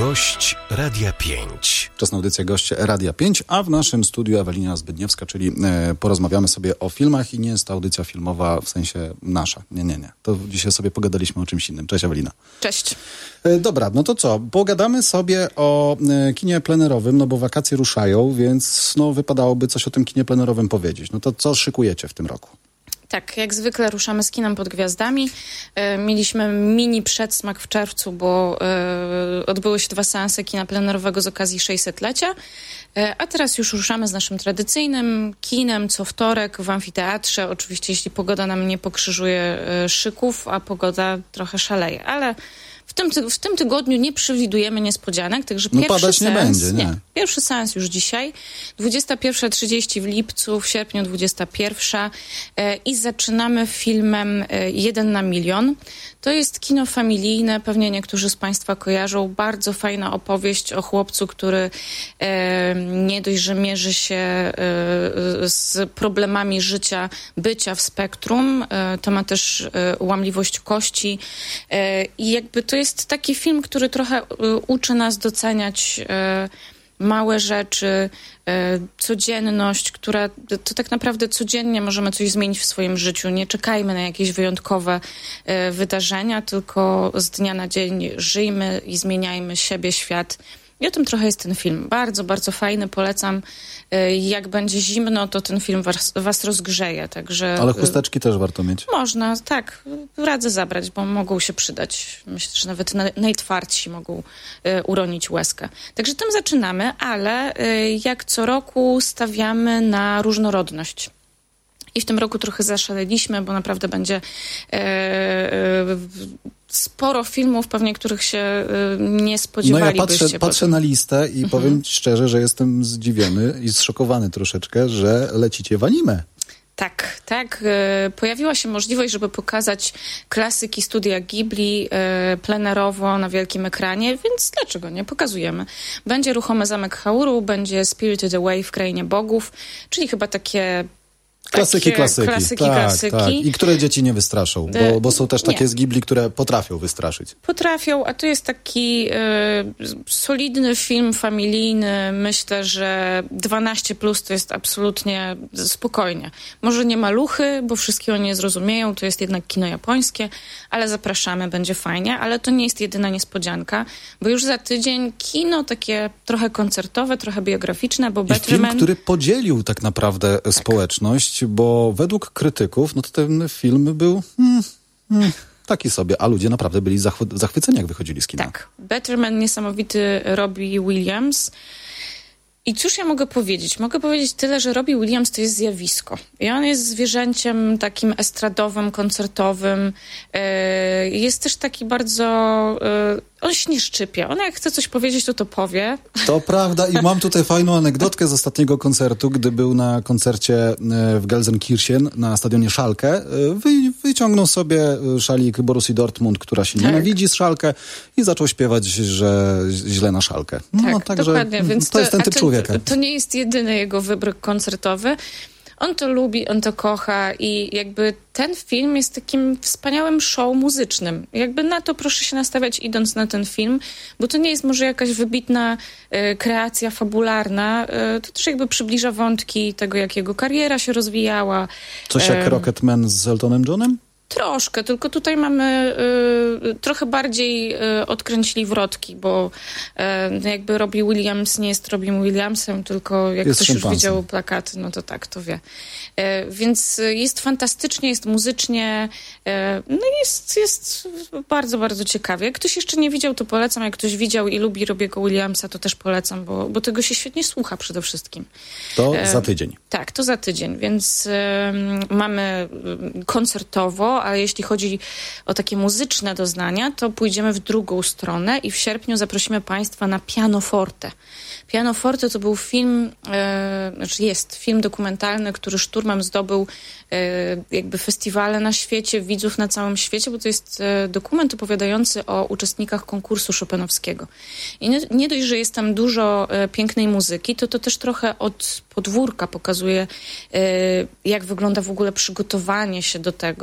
Gość Radia 5. Czas na audycję Goście Radia 5, a w naszym studiu Ewelina Zbydniewska, czyli porozmawiamy sobie o filmach i nie jest to audycja filmowa w sensie nasza. Nie. To dzisiaj sobie pogadaliśmy o czymś innym. Cześć Ewelina. Cześć. Dobra, no to co? Pogadamy sobie o kinie plenerowym, no bo wakacje ruszają, więc wypadałoby coś o tym kinie plenerowym powiedzieć. No to co szykujecie w tym roku? Tak, jak zwykle ruszamy z kinem pod gwiazdami. Mieliśmy mini przedsmak w czerwcu, bo odbyły się 2 seanse kina plenerowego z okazji 600-lecia. A teraz już ruszamy z naszym tradycyjnym kinem co wtorek w amfiteatrze. Oczywiście jeśli pogoda nam nie pokrzyżuje szyków, a pogoda trochę szaleje, ale w tym tygodniu nie przewidujemy niespodzianek, także padać seans, nie będzie, nie. Pierwszy seans już dzisiaj, 21:30 w lipcu, w sierpniu 21 i zaczynamy filmem 1 na milion. To jest kino familijne, pewnie niektórzy z Państwa kojarzą. Bardzo fajna opowieść o chłopcu, który nie dość, że mierzy się z problemami życia, bycia w spektrum, to ma też łamliwość kości i jakby to jest taki film, który trochę uczy nas doceniać małe rzeczy, codzienność, to tak naprawdę codziennie możemy coś zmienić w swoim życiu. Nie czekajmy na jakieś wyjątkowe wydarzenia, tylko z dnia na dzień żyjmy i zmieniajmy siebie, świat. I o tym trochę jest ten film. Bardzo, bardzo fajny, polecam. Jak będzie zimno, to ten film was rozgrzeje, także... Ale chusteczki też warto mieć. Można, tak. Radzę zabrać, bo mogą się przydać. Myślę, że nawet najtwardsi mogą uronić łezkę. Także tym zaczynamy, ale jak co roku stawiamy na różnorodność. I w tym roku trochę zaszaleliśmy, bo naprawdę będzie sporo filmów, pewnie których się nie spodziewalibyście. No ja patrzę na listę i powiem szczerze, że jestem zdziwiony i zszokowany troszeczkę, że lecicie w anime. Tak. Pojawiła się możliwość, żeby pokazać klasyki studia Ghibli plenerowo na wielkim ekranie, więc dlaczego nie? Pokazujemy. Będzie Ruchomy Zamek Hauru, będzie Spirited Away w Krainie Bogów, czyli chyba takie... Klasyki. Tak. I które dzieci nie wystraszą, bo są też takie z Ghibli, które potrafią wystraszyć. Potrafią, a to jest taki solidny film familijny. Myślę, że 12+ to jest absolutnie spokojnie. Może nie maluchy, bo wszystkiego nie zrozumieją, to jest jednak kino japońskie, ale zapraszamy, będzie fajnie, ale to nie jest jedyna niespodzianka, bo już za tydzień kino takie trochę koncertowe, trochę biograficzne, bo film, który podzielił tak naprawdę społeczność, bo według krytyków, no to ten film był taki sobie, a ludzie naprawdę byli zachwyceni, jak wychodzili z kina. Tak. Better Man, niesamowity Robbie Williams. I cóż ja mogę powiedzieć? Mogę powiedzieć tyle, że Robbie Williams to jest zjawisko. I on jest zwierzęciem takim estradowym, koncertowym. Jest też taki bardzo... On się nie szczypie. On jak chce coś powiedzieć, to powie. To prawda i mam tutaj fajną anegdotkę z ostatniego koncertu, gdy był na koncercie w Gelsenkirchen na stadionie Schalke. Wyciągnął sobie szalik Borussii Dortmund, która się nienawidzi z Schalke i zaczął śpiewać, że źle na Schalke. Także dokładnie. Więc to jest ten typ człowieka. To nie jest jedyny jego wybryk koncertowy. On to lubi, on to kocha i jakby ten film jest takim wspaniałym show muzycznym. Jakby na to proszę się nastawiać, idąc na ten film, bo to nie jest może jakaś wybitna kreacja fabularna, to też jakby przybliża wątki tego, jak jego kariera się rozwijała. Coś jak Rocketman z Eltonem Johnem? Troszkę, tylko tutaj mamy trochę bardziej odkręcili wrotki, bo jakby Robbie Williams nie jest Robbie Williamsem, tylko jak ktoś już widział plakaty, no to tak, to wie. Więc jest fantastycznie, jest muzycznie, no jest bardzo, bardzo ciekawie. Jak ktoś jeszcze nie widział, to polecam. Jak ktoś widział i lubi Robbiego Williamsa, to też polecam, bo tego się świetnie słucha przede wszystkim. To za tydzień. Tak, to za tydzień, więc mamy koncertowo, ale jeśli chodzi o takie muzyczne doznania, to pójdziemy w drugą stronę i w sierpniu zaprosimy Państwa na Pianoforte. Pianoforte to był film, jest film dokumentalny, który szturmem zdobył jakby festiwale na świecie, widzów na całym świecie, bo to jest dokument opowiadający o uczestnikach konkursu chopinowskiego. I nie dość, że jest tam dużo pięknej muzyki, to też trochę od podwórka pokazuje, jak wygląda w ogóle przygotowanie się do tego.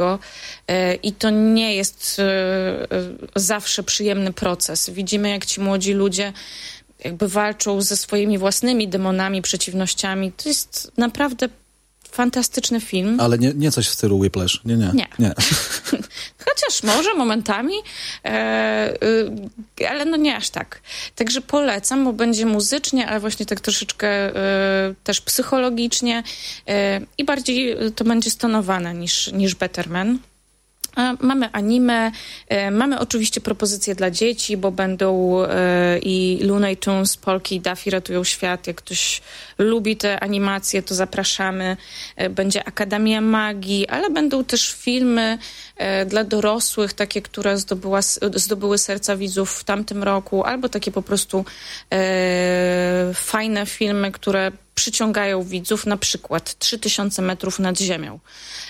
I to nie jest zawsze przyjemny proces. Widzimy, jak ci młodzi ludzie jakby walczą ze swoimi własnymi demonami, przeciwnościami. To jest naprawdę fantastyczny film. Ale nie coś w stylu Whiplash. Nie. Chociaż może momentami, ale no nie aż tak. Także polecam, bo będzie muzycznie, ale właśnie tak troszeczkę też psychologicznie i bardziej to będzie stonowane niż Better Man. Mamy anime, mamy oczywiście propozycje dla dzieci, bo będą i Looney Tunes, Polki i Daffy ratują świat. Jak ktoś lubi te animacje, to zapraszamy. Będzie Akademia Magii, ale będą też filmy dla dorosłych, takie, które zdobyły serca widzów w tamtym roku, albo takie po prostu fajne filmy, które przyciągają widzów, na przykład 3000 metrów nad ziemią.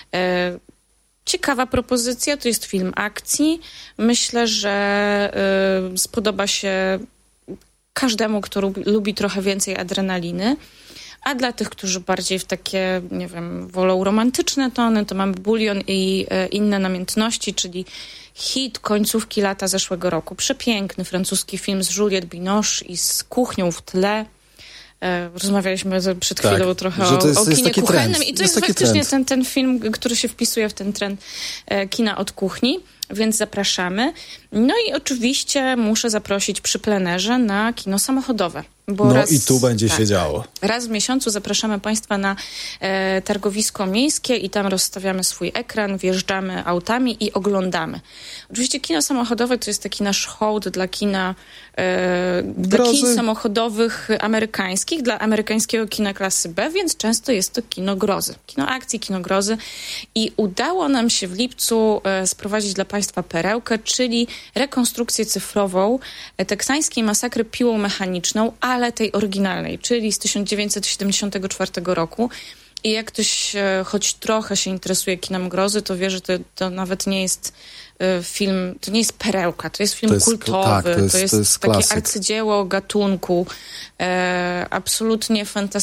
Ciekawa propozycja, to jest film akcji. Myślę, że spodoba się każdemu, kto lubi trochę więcej adrenaliny. A dla tych, którzy bardziej w takie, nie wiem, wolą romantyczne tony, to mamy Bulion i inne namiętności, czyli hit końcówki lata zeszłego roku. Przepiękny francuski film z Juliette Binoche i z kuchnią w tle. Rozmawialiśmy przed chwilą trochę o kinie kuchennym i to jest faktycznie ten film, który się wpisuje w ten trend kina od kuchni, więc zapraszamy. No i oczywiście muszę zaprosić przy plenerze na kino samochodowe. Bo i tu będzie się działo. Raz w miesiącu zapraszamy Państwa na targowisko miejskie i tam rozstawiamy swój ekran, wjeżdżamy autami i oglądamy. Oczywiście kino samochodowe to jest taki nasz hołd dla kina, dla kin samochodowych amerykańskich, dla amerykańskiego kina klasy B, więc często jest to kino grozy. Kino akcji, kino grozy. I udało nam się w lipcu sprowadzić dla Państwa perełkę, czyli rekonstrukcję cyfrową teksańskiej masakry piłą mechaniczną, ale tej oryginalnej, czyli z 1974 roku. I jak ktoś choć trochę się interesuje kinem grozy, to wie, że to nawet nie jest film, to nie jest perełka, to jest film kultowy, to jest takie arcydzieło gatunku, absolutnie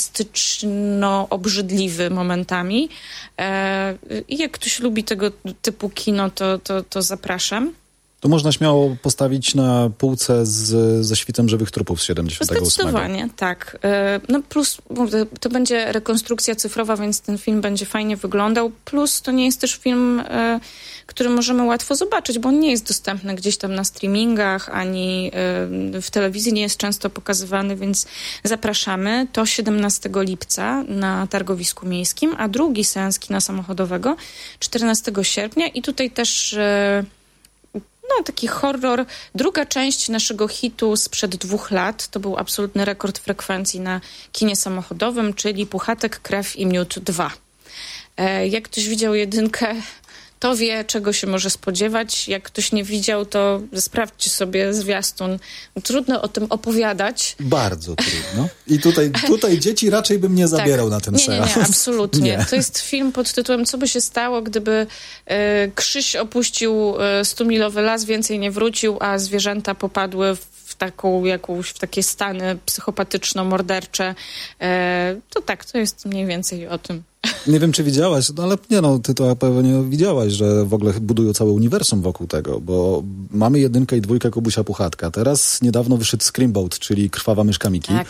fantastyczno-obrzydliwy momentami. I jak ktoś lubi tego typu kino, to zapraszam. To można śmiało postawić na półce ze świtem żywych trupów z 78. Zdecydowanie, tak. No plus to będzie rekonstrukcja cyfrowa, więc ten film będzie fajnie wyglądał. Plus to nie jest też film, który możemy łatwo zobaczyć, bo on nie jest dostępny gdzieś tam na streamingach, ani w telewizji nie jest często pokazywany, więc zapraszamy. To 17 lipca na targowisku miejskim, a drugi seans kina samochodowego 14 sierpnia i tutaj też... taki horror. Druga część naszego hitu sprzed 2 lat. To był absolutny rekord frekwencji na kinie samochodowym, czyli Puchatek, Krew i Miód 2. Jak ktoś widział jedynkę, to wie, czego się może spodziewać. Jak ktoś nie widział, to sprawdźcie sobie zwiastun. Trudno o tym opowiadać. Bardzo trudno. I tutaj dzieci raczej bym nie zabierał na ten seans. Nie, absolutnie. Nie. To jest film pod tytułem Co by się stało, gdyby Krzyś opuścił 100-milowy las, więcej nie wrócił, a zwierzęta popadły w takie stany psychopatyczno-mordercze. To jest mniej więcej o tym. Nie wiem, czy widziałaś, ale ty to pewnie widziałaś, że w ogóle budują całe uniwersum wokół tego, bo mamy 1 i 2 Kubusia Puchatka. Teraz niedawno wyszedł Screamboat, czyli Krwawa myszka Miki. Tak,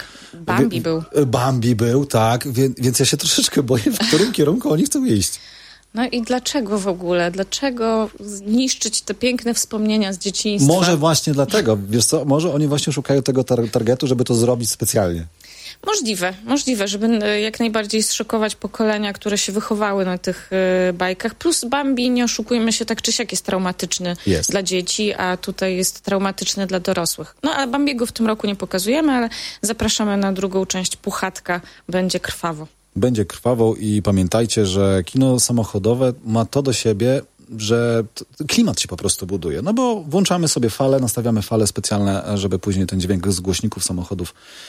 Bambi był, tak, więc ja się troszeczkę boję, w którym kierunku oni chcą iść. No i dlaczego w ogóle? Dlaczego zniszczyć te piękne wspomnienia z dzieciństwa? Może właśnie dlatego, wiesz co, może oni właśnie szukają tego targetu, żeby to zrobić specjalnie. Możliwe, żeby jak najbardziej zszokować pokolenia, które się wychowały na tych bajkach. Plus Bambi, nie oszukujmy się, tak czy siak jest traumatyczny dla dzieci, a tutaj jest traumatyczny dla dorosłych. No a Bambiego w tym roku nie pokazujemy, ale zapraszamy na drugą część Puchatka. Będzie krwawo. Będzie krwawo i pamiętajcie, że kino samochodowe ma to do siebie, że klimat się po prostu buduje. No bo włączamy sobie fale, nastawiamy fale specjalne, żeby później ten dźwięk z głośników samochodów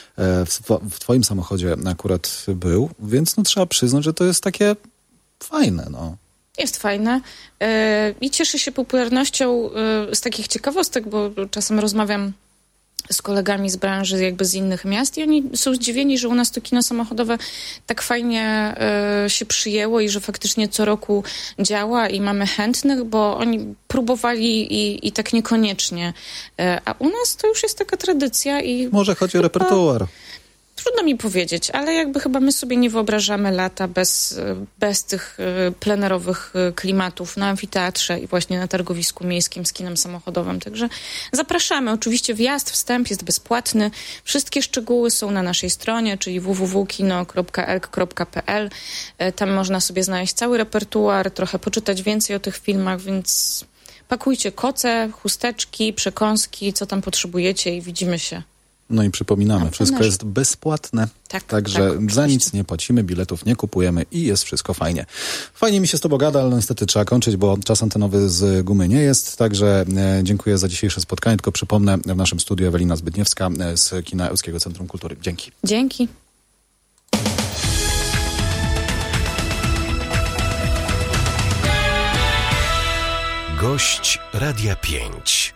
w twoim samochodzie akurat był. Więc trzeba przyznać, że to jest takie fajne, Jest fajne i cieszy się popularnością z takich ciekawostek, bo czasem rozmawiam z kolegami z branży, jakby z innych miast i oni są zdziwieni, że u nas to kino samochodowe tak fajnie się przyjęło i że faktycznie co roku działa i mamy chętnych, bo oni próbowali i tak niekoniecznie. A u nas to już jest taka tradycja i... Może chodzi o repertuar. Trudno mi powiedzieć, ale jakby chyba my sobie nie wyobrażamy lata bez tych plenerowych klimatów na amfiteatrze i właśnie na targowisku miejskim z kinem samochodowym. Także zapraszamy. Oczywiście wjazd, wstęp jest bezpłatny. Wszystkie szczegóły są na naszej stronie, czyli www.kino.elk.pl. Tam można sobie znaleźć cały repertuar, trochę poczytać więcej o tych filmach, więc pakujcie koce, chusteczki, przekąski, co tam potrzebujecie i widzimy się. No i przypominamy, wszystko jest bezpłatne, także za nic nie płacimy, biletów nie kupujemy i jest wszystko fajnie. Fajnie mi się z tobą gada, ale niestety trzeba kończyć, bo czas antenowy z gumy nie jest, także dziękuję za dzisiejsze spotkanie, tylko przypomnę, w naszym studiu Ewelina Zbytniewska z Kina Ełckiego Centrum Kultury. Dzięki. Dzięki. Gość Radia 5.